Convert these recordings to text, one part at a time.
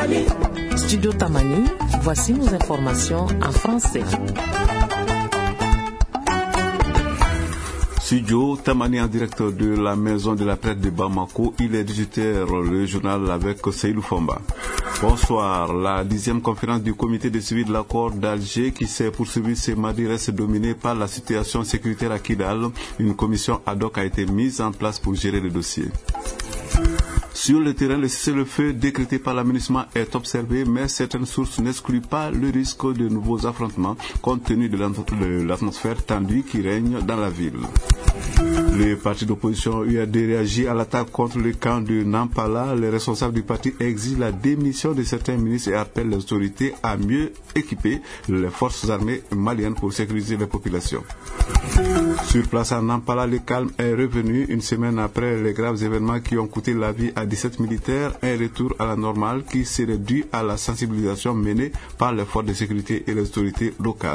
Studio Tamani, voici nos informations en français. Studio Tamani en direct de la maison de la presse de Bamako. Il est 18h, le journal avec Seydou Fomba. Bonsoir. La 10e conférence du comité de suivi de l'accord d'Alger qui s'est poursuivie ce mardi reste dominée par la situation sécuritaire à Kidal. Une commission ad hoc a été mise en place pour gérer le dossier. Sur le terrain, le cessez-le-feu décrété par l'aménagement est observé, mais certaines sources n'excluent pas le risque de nouveaux affrontements compte tenu de l'atmosphère tendue qui règne dans la ville. Le parti d'opposition UAD réagit à l'attaque contre le camp de Nampala. Les responsables du parti exigent la démission de certains ministres et appellent les autorités à mieux équiper les forces armées maliennes pour sécuriser les populations. Sur place à Nampala, le calme est revenu une semaine après les graves événements qui ont coûté la vie à 17 militaires. Un retour à la normale qui serait dû à la sensibilisation menée par les forces de sécurité et les autorités locales.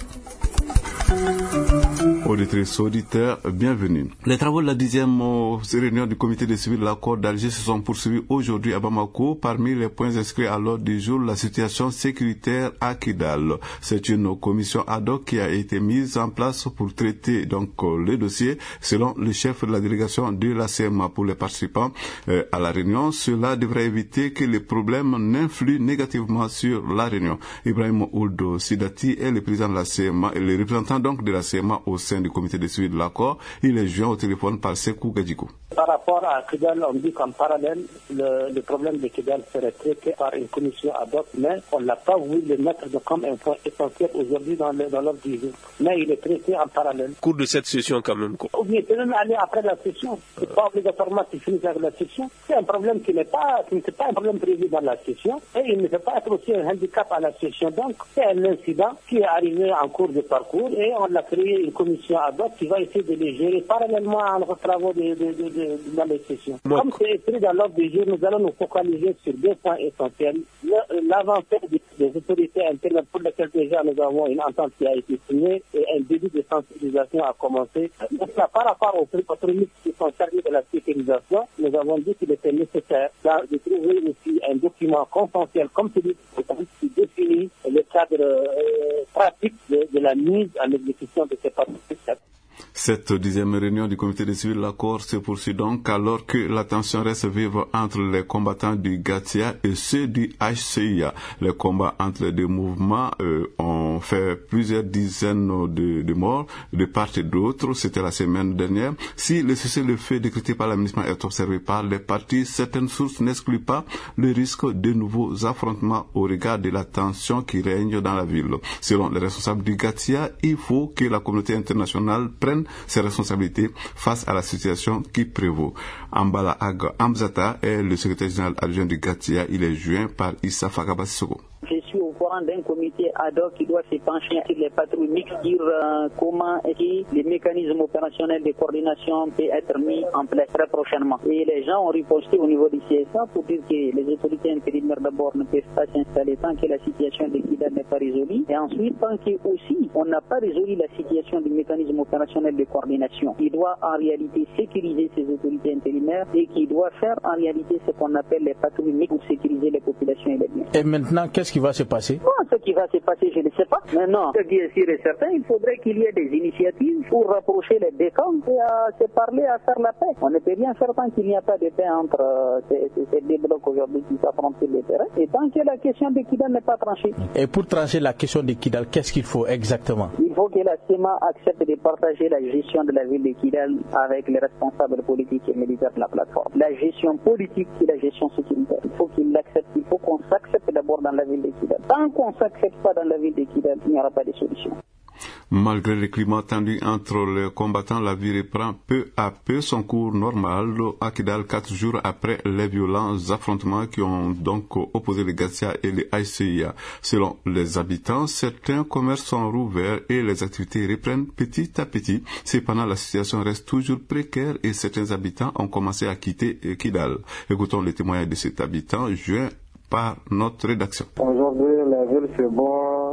Auditrices, auditeurs, bienvenue. Les travaux de la 10e réunion du comité de suivi de l'accord d'Alger se sont poursuivis aujourd'hui à Bamako. Parmi les points inscrits à l'ordre du jour, la situation sécuritaire à Kidal. C'est une commission ad hoc qui a été mise en place pour traiter le dossier selon le chef de la délégation de la CMA. Pour les participants à la réunion, cela devrait éviter que les problèmes n'influent négativement sur la réunion. Ibrahim Ould Sidati est le président de la CMA et le représentant de la CMA au sein du comité de suivi de l'accord. Il est joint au téléphone par Sekou Gadjikou. Par rapport à Kidal, on dit qu'en parallèle, le problème de Kidal serait traité par une commission ad hoc, mais on n'a pas voulu le mettre comme un point essentiel aujourd'hui dans l'ordre du jour. Mais il est traité en parallèle. Cours de cette session quand même. Ou bien peut même aller après la session. C'est pas obligatoirement qu'il finisse avec la session. C'est un problème qui n'est pas un problème prévu dans la session et il ne peut pas être aussi un handicap à la session. Donc c'est un incident qui est arrivé en cours de parcours et on a créé une commission ad hoc qui va essayer de les gérer parallèlement à nos travaux dans les sessions. Comme c'est écrit dans l'ordre du jour, nous allons nous focaliser sur deux points essentiels. L'avancée des autorités internes pour lesquelles déjà nous avons une entente qui a été signée et un début de sensibilisation a commencé. Donc, par rapport aux ministres qui sont chargés de la sécurisation, nous avons dit qu'il était nécessaire de trouver aussi un document consensuel comme celui qui définit le cadre pratique de la mise en exécution de ces participes. Cette 10e réunion du comité de suivi de l'accord se poursuit donc alors que la tension reste vive entre les combattants du Gatia et ceux du HCIA. Les combats entre les deux mouvements ont fait plusieurs dizaines de morts de part et d'autre. C'était la semaine dernière. Si le cessez-le-feu décrété par l'aménagement est observé par les partis, certaines sources n'excluent pas le risque de nouveaux affrontements au regard de la tension qui règne dans la ville. Selon les responsables du Gatia, il faut que la communauté internationale prenne ses responsabilités face à la situation qui prévaut. Ambala Ag Amzata est le secrétaire général adjoint du Gatia. Il est joint par Issa Fagabassogo. Je suis au courant d'un comité ad hoc qui doit se pencher sur les patrouilles mixtes, dire comment les mécanismes opérationnels de coordination peuvent être mis en place très prochainement. Et les gens ont riposté au niveau du CSA pour dire que les autorités intérimaires d'abord ne peuvent pas s'installer tant que la situation de Kidal n'est pas résolue. Et ensuite, tant que aussi on n'a pas résolu la situation du mécanisme opérationnel de coordination. Il doit en réalité sécuriser ces autorités intérimaires et qui doit faire en réalité ce qu'on appelle les patrouilles mixtes pour sécuriser les populations et les biens. Et maintenant, qu'est-ce qui va se passer? Bon, ce qui va se passer, je ne sais pas. Maintenant, ce qui est sûr et certain, il faudrait qu'il y ait des initiatives pour rapprocher les deux camps et à se parler, à faire la paix. On ne peut rien faire tant qu'il n'y a pas de paix entre ces deux blocs aujourd'hui qui s'affrontent sur le terrain et tant que la question de Kidal n'est pas tranchée. Et pour trancher la question de Kidal, qu'est-ce qu'il faut exactement? Il faut que la CEMA accepte de partager la gestion de la ville de Kidal avec les responsables politiques et militaires de la plateforme. La gestion politique et la gestion sécuritaire. Il faut qu'ils l'acceptent. Il faut qu'on s'accepte d'abord dans la ville de Kidal. Tant qu'on ne s'accepte pas dans la ville de Kidal, il n'y aura pas de solution. Malgré le climat tendu entre les combattants, la vie reprend peu à peu son cours normal à Kidal 4 jours après les violents affrontements qui ont donc opposé les Gatia et les HCIA. Selon les habitants, certains commerces sont rouverts et les activités reprennent petit à petit. Cependant, la situation reste toujours précaire et certains habitants ont commencé à quitter Kidal. Écoutons les témoignages de cet habitant joint par notre rédaction. Aujourd'hui, la ville c'est bon,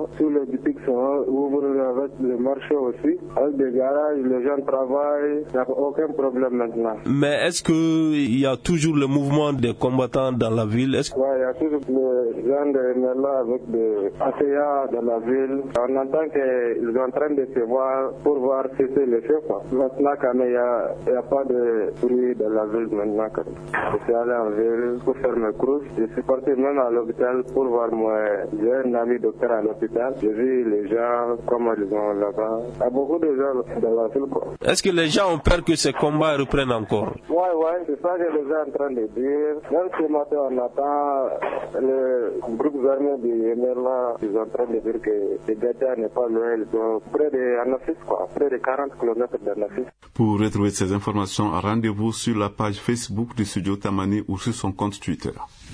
sont tous les boutiques sont ouverts avec le marché aussi, avec des garages, les gens travaillent, il n'y a aucun problème maintenant. Mais est-ce qu'il y a toujours le mouvement des combattants dans la ville? Oui, il y a toujours les gens de Merla avec des ATA dans la ville. On entend qu'ils sont en train de se voir pour voir si c'est le feu. Maintenant, quand il n'y a pas de bruit dans la ville maintenant. Je suis allé en ville pour faire mes courses. Je suis parti même à l'hôpital pour voir moi. J'ai un ami docteur à l'hôpital. J'ai vu les gens, comment ils sont là-bas. Il y a beaucoup de gens dans la ville. Est-ce que les gens ont peur que ces combats reprennent encore? Oui, c'est ça que les gens sont en train de dire. Même ce matin, on attend les groupes armés de Merla. Ils sont en train de dire que les Gadia n'est pas loin. Ils sont près d'Anafis, près de 40 km d'Anafis. Pour retrouver ces informations, rendez-vous sur la page Facebook du Studio Tamani ou sur son compte Twitter.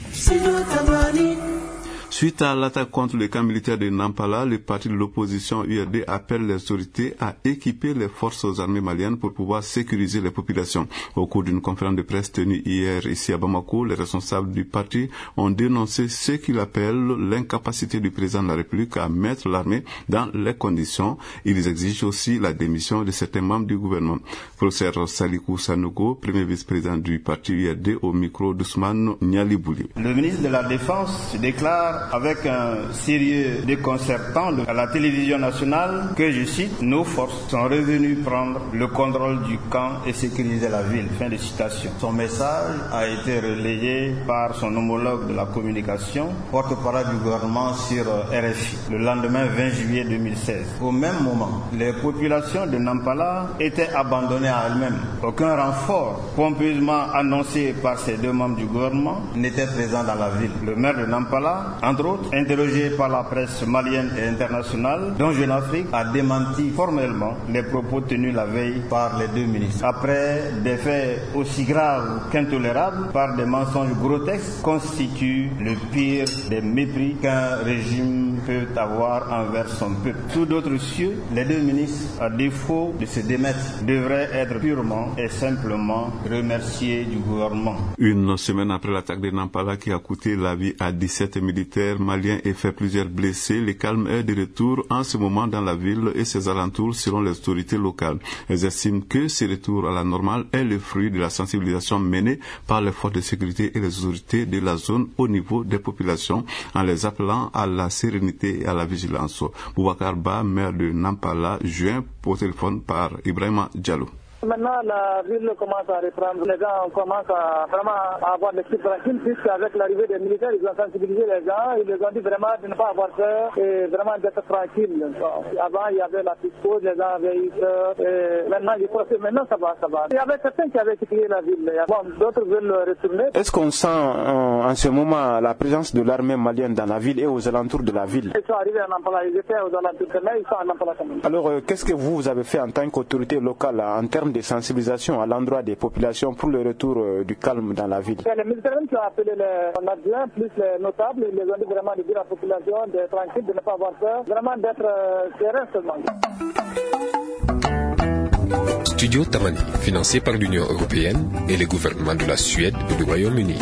Suite à l'attaque contre le camp militaire de Nampala, le parti de l'opposition URD appelle les autorités à équiper les forces armées maliennes pour pouvoir sécuriser les populations. Au cours d'une conférence de presse tenue hier ici à Bamako, les responsables du parti ont dénoncé ce qu'ils appellent l'incapacité du président de la République à mettre l'armée dans les conditions. Ils exigent aussi la démission de certains membres du gouvernement. Professeur Salikou Sanogo, premier vice-président du parti URD, au micro d'Ousmane Nialibouli. Le ministre de la Défense déclare avec un sérieux déconcertant à la télévision nationale que, je cite, nos forces sont revenues prendre le contrôle du camp et sécuriser la ville. Fin de citation. Son message a été relayé par son homologue de la communication, porte-parole du gouvernement sur RFI, le lendemain 20 juillet 2016. Au même moment, les populations de Nampala étaient abandonnées à elles-mêmes. Aucun renfort pompeusement annoncé par ces deux membres du gouvernement n'était présent dans la ville. Le maire de Nampala, entre autres, interrogé par la presse malienne et internationale, dont Jeune Afrique a démenti formellement les propos tenus la veille par les deux ministres. Après des faits aussi graves qu'intolérables, par des mensonges grotesques, constituent le pire des mépris qu'un régime peut avoir envers son peuple. Sous d'autres cieux, les deux ministres, à défaut de se démettre, devraient être purement et simplement remerciés du gouvernement. Une semaine après l'attaque de Nampala qui a coûté la vie à 17 militaires maliens et fait plusieurs blessés, le calme est de retour en ce moment dans la ville et ses alentours selon les autorités locales. Elles estiment que ce retour à la normale est le fruit de la sensibilisation menée par les forces de sécurité et les autorités de la zone au niveau des populations en les appelant à la sérénité et à la vigilance. Boubacar Ba, maire de Nampala, joint au téléphone par Ibrahima Diallo. Maintenant, la ville commence à reprendre. Les gens commencent à vraiment avoir l'esprit tranquille, puisqu'avec l'arrivée des militaires, ils ont sensibilisé les gens. Ils les ont dit vraiment de ne pas avoir peur et vraiment d'être tranquille. Avant, il y avait la psychose, les gens avaient eu peur. Maintenant, je crois que maintenant, ça va. Il y avait certains qui avaient quitté la ville. Bon, d'autres veulent retourner. Est-ce qu'on sent en ce moment la présence de l'armée malienne dans la ville et aux alentours de la ville? Ils sont arrivés à Nampala, ils étaient aux alentours, mais ils sont à Nampala quand même. Alors, qu'est-ce que vous avez fait en tant qu'autorité locale en termes de sensibilisation à l'endroit des populations pour le retour du calme dans la ville? Les militaires qui ont appelé les adjoints, plus les notables, ils les ont dit vraiment de dire à la population d'être tranquille, de ne pas avoir peur, vraiment d'être serein seulement. Studio Tamani, financé par l'Union européenne et les gouvernements de la Suède et du Royaume-Uni.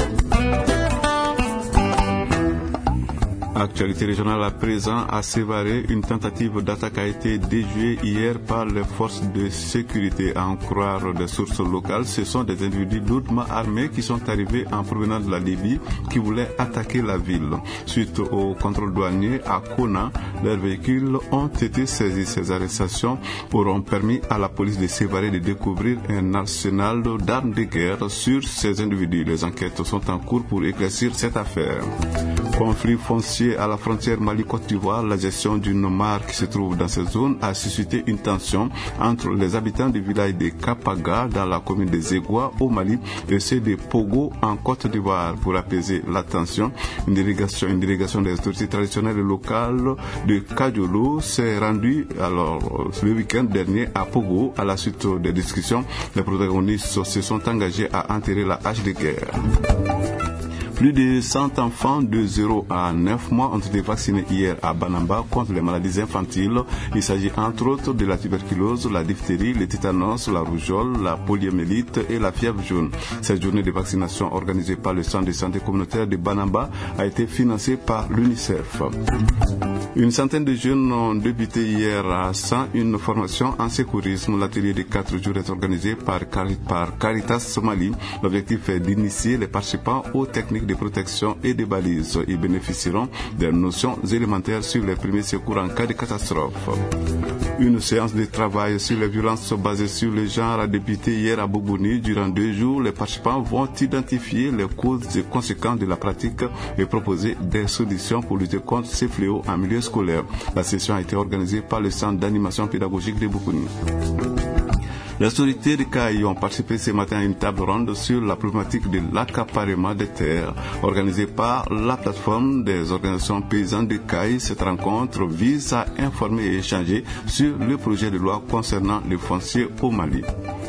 Actualité régionale à présent, à Sévaré, une tentative d'attaque a été déjouée hier par les forces de sécurité. À en croire des sources locales, ce sont des individus lourdement armés qui sont arrivés en provenance de la Libye qui voulaient attaquer la ville. Suite au contrôle douanier à Kona, leurs véhicules ont été saisis. Ces arrestations auront permis à la police de Sévaré de découvrir un arsenal d'armes de guerre sur ces individus. Les enquêtes sont en cours pour éclaircir cette affaire. Conflit foncier à la frontière Mali-Côte d'Ivoire, la gestion d'une mare qui se trouve dans cette zone a suscité une tension entre les habitants du village de Kapaga dans la commune de Zégoua au Mali et ceux de Pogo en Côte d'Ivoire. Pour apaiser la tension, une délégation des autorités traditionnelles et locales de Kadiolo s'est rendue le week-end dernier à Pogo. À la suite des discussions, les protagonistes se sont engagés à enterrer la hache de guerre. Plus de 100 enfants de 0 à 9 mois ont été vaccinés hier à Banamba contre les maladies infantiles. Il s'agit entre autres de la tuberculose, la diphtérie, le tétanos, la rougeole, la poliomyélite et la fièvre jaune. Cette journée de vaccination organisée par le Centre de santé communautaire de Banamba a été financée par l'UNICEF. Une centaine de jeunes ont débuté hier à 100 une formation en secourisme. L'atelier de 4 jours est organisé par Caritas Somalie. L'objectif est d'initier les participants aux techniques de protection et de balises. Ils bénéficieront des notions élémentaires sur les premiers secours en cas de catastrophe. Une séance de travail sur les violences basées sur le genre a débuté hier à Bougouni. Durant 2 jours, les participants vont identifier les causes et conséquences de la pratique et proposer des solutions pour lutter contre ces fléaux en milieu scolaire. La session a été organisée par le Centre d'animation pédagogique de Bougouni. Les autorités de CAI ont participé ce matin à une table ronde sur la problématique de l'accaparement des terres organisée par la plateforme des organisations paysannes de CAI. Cette rencontre vise à informer et échanger sur le projet de loi concernant le foncier au Mali.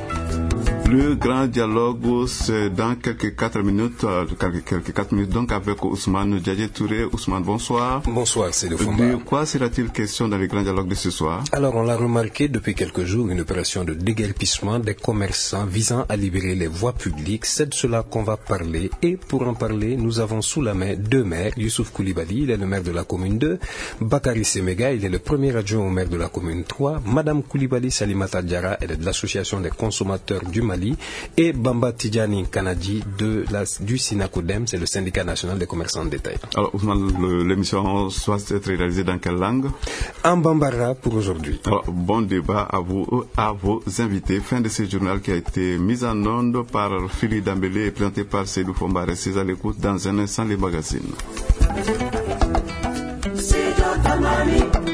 Le grand dialogue, c'est dans quelques 4 minutes donc avec Ousmane Djadje Touré. Ousmane, bonsoir. Bonsoir, c'est le Fomba. De quoi sera-t-il question dans le grand dialogue de ce soir? Alors, on l'a remarqué depuis quelques jours, une opération de déguerpissement des commerçants visant à libérer les voies publiques. C'est de cela qu'on va parler. Et pour en parler, nous avons sous la main 2 maires. Youssouf Koulibaly, il est le maire de la commune 2. Bakary Semega, il est le premier adjoint au maire de la commune 3. Madame Koulibaly Salimata Diarra, elle est de l'association des consommateurs du Mali. Et Bamba Tidjani Kanadji du SINACODEM, c'est le syndicat national des commerçants de détail. Alors, Ousmane, l'émission soit être réalisée dans quelle langue? En Bambara pour aujourd'hui. Alors, bon débat à vous, à vos invités. Fin de ce journal qui a été mis en onde par Philippe Dambélé et présenté par Seydou Fomba. Restez à l'écoute dans un instant les magazines.